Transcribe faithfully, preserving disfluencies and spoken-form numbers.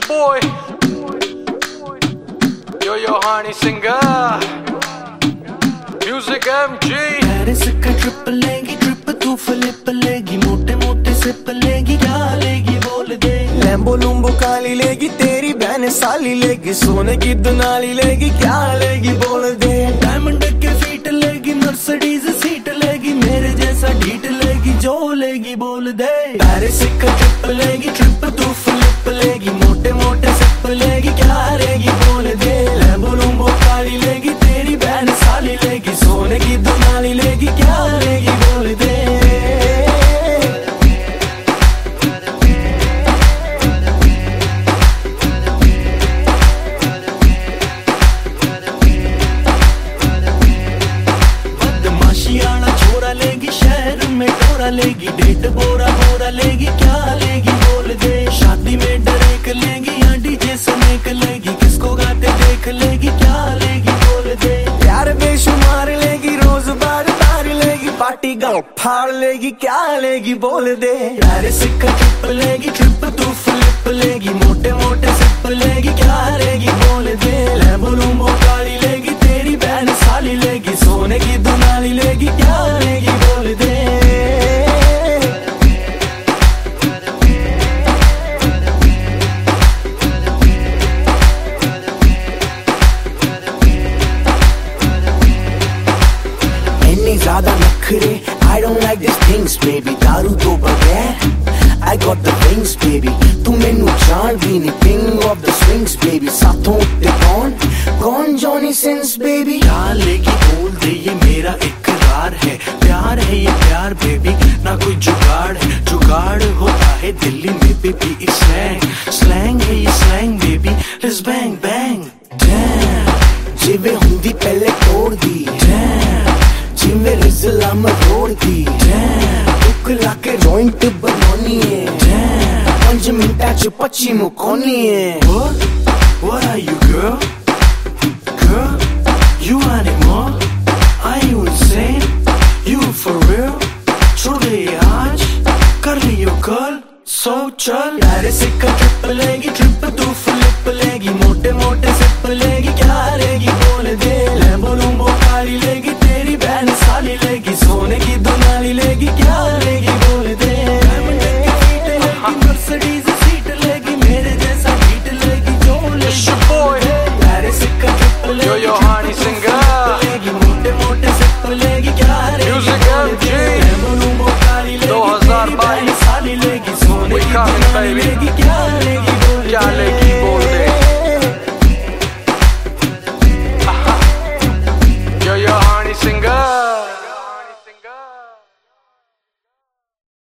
boy, yo yo honey singer, music M G। Paris का trip लेगी, trip तू flip लेगी, मोटे मोटे सिप लेगी, क्या लेगी बोल दे। लैम्बो लुम्बो काली लेगी, तेरी बहन साली लेगी, सोने की दुनाली लेगी, क्या लेगी बोल दे। डायमंड के फीट लेगी, मर्सिडीज सीट लेगी, मेरे जैसा ढीठ लेगी, जो लेगी बोल दे। पेरिस का ट्रिप लेगी, ट्रिप तू फ्लिप लेगी, मोटे मोटे सिप लेगी, क्या लेगी बोल दे। लैम्बो लुम्बो काली लेगी, तेरी बहन साली लेगी, सोने की दुनाली लेगी, क्या लेगी बोल दे। बदमाशियाना छोरा लेगी, शहर में टोरा लेगी, डेट बोरा बोरा लेगी, क्या लेगी बोल दे। शादी में डरेक लेगी, या डीजे समेक लेगी, किसको गाते देख लेगी, क्या लेगी बोल दे। प्यार बेशुमार लेगी, रोज बार बार लेगी, पार्टी गाँव फाड़ लेगी, क्या लेगी बोल दे। पेरिस का ट्रिप लेगी, ट्रिप तू फ्लिप लेगी, मोटे मोटे सिप लेगी, क्या लेगी बोल दे। लैम्बो लुम्बो गाड़ी लेगी, तेरी बहन साली लेगी, सोने की दुनाली लेगी, क्या लेगी बोल दे। ज्यादा नखरे, I don't like these things baby, दारू तो बगैर I got the wings baby, तू मैनू जान भी नहीं, king of the swings baby, साथों उठते कौन कौन जॉनी सिंस baby। क्या लेगी बोल दे, ये मेरा इकरार है, प्यार है ये प्यार baby, ना कोई जुगाड़ है। जुगाड़ होता है दिल्ली में baby, एक slang slang है ये slang baby, let's bang bang damn। जिवे हुंदी पहले तोड़ दी damn, जिवे रिजला मरोड़ दी टुक लाके जॉइंट बनानी है, पंज मिनटा च पच्ची मुकोनी है। What? What are you girl? Girl, you animal? Are you insane? You for real? छोड़ दे आज, कर लियो कल, सो चल। पेरिस का ट्रिप लेगी, ट्रिप तू फ्लिप लेगी, मोटे मोटे सिप लेगी, क्या लेगी बोल दे। लैम्बो लुम्बो काली लेगी, तेरी बहन साली लेगी, सोने की दुनाली लेगी, क्या लेगी बोल दे। डायमंड के फीट लेगी, मर्सिडीज सीट लेगी, मेरे जैसा ढीठ लेगी, जो लेगी बोल दे। पेरिस का ट्रिप लेगी, yo yo honey singer, मोटे मोटे सिप लेगी, क्या लेगी music M G। लैम्बो लुम्बो काली लेगी, तेरी बहन साली लेगी, सोने की दुनाली लेगी, क्या लेगी बोल दे। क्या लेगी